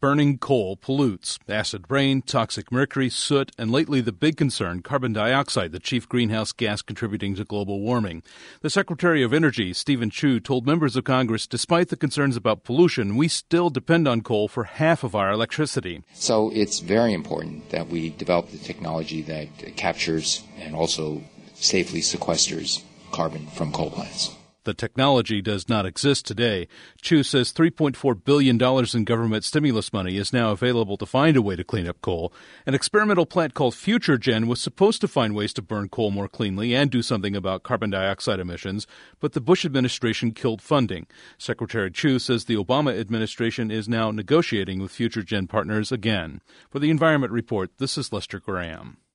burning coal pollutes. Acid rain, toxic mercury, soot, and lately the big concern, carbon dioxide, the chief greenhouse gas contributing to global warming. The Secretary of Energy, Steven Chu, told members of Congress, despite the concerns about pollution, we still depend on coal for half of our electricity. So it's very important that we develop the technology that captures and also safely sequesters carbon from coal plants. The technology does not exist today. Chu says $3.4 billion in government stimulus money is now available to find a way to clean up coal. An experimental plant called FutureGen was supposed to find ways to burn coal more cleanly and do something about carbon dioxide emissions, but the Bush administration killed funding. Secretary Chu says the Obama administration is now negotiating with FutureGen partners again. For the Environment Report, this is Lester Graham.